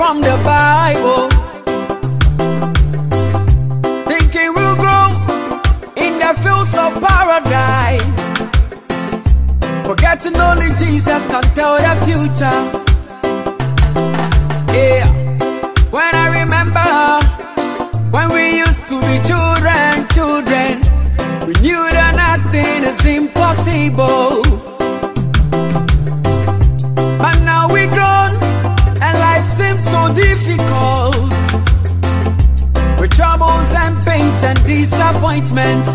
from the Bible, thinking we'll grow in the fields of paradise. Forgetting only Jesus can tell the future. Yeah, when I remember when we used to be children, we knew that nothing is impossible. But now we grown and life seems so difficult, with troubles and pains and disappointments.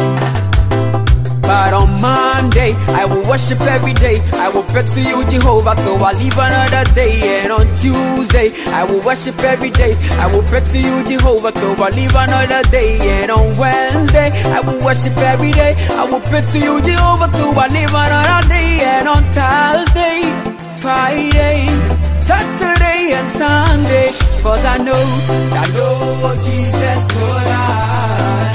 But on Monday, I will worship every day. I will pray to you, Jehovah, till I live another day. And on Tuesday, I will worship every day. I will pray to you, Jehovah, till I live another day. And on Wednesday, I will worship every day. I will pray to you, Jehovah, till I live another day. And on Thursday, Friday, Saturday, and Sunday, 'cause I know Jesus no lie.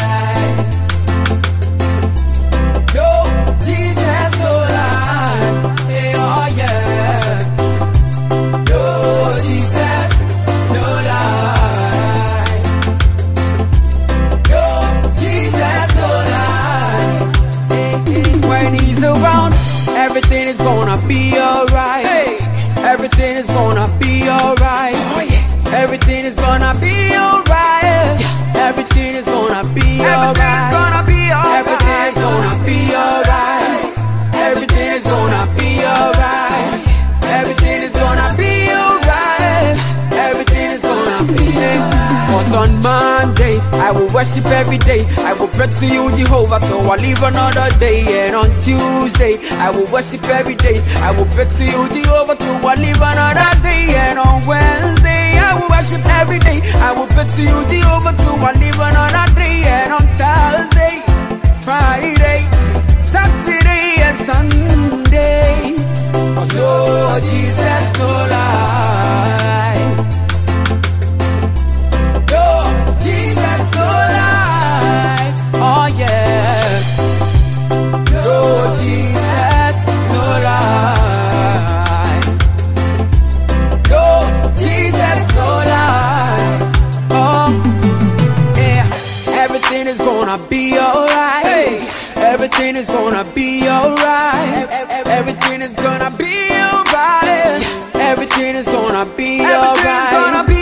Everything is gonna be alright. Hey. Everything is gonna be alright. Oh, yeah. Everything is gonna be alright. Yeah. Everything is gonna be alright. Everything is gonna be alright. Everything is gonna be alright. Everything is gonna be alright. Everything is gonna be alright. 'Cause on Monday, I will worship every day. I will pray to you, Jehovah, so I live another day. And on Tuesday, I will worship every day. I will pray to you, Jehovah, so I live another day. And on Wednesday, I will worship every day. I will pray to you, Jehovah, so I live another day. And on Thursday, Friday, Saturday, and Sunday, 'cause Lord Jesus no lie. Oh yeah, no Jesus, no lie. No Jesus, no lie. Oh yeah, everything is gonna be alright. Hey. Everything is gonna be alright. Everything is gonna be alright. Everything is gonna be alright.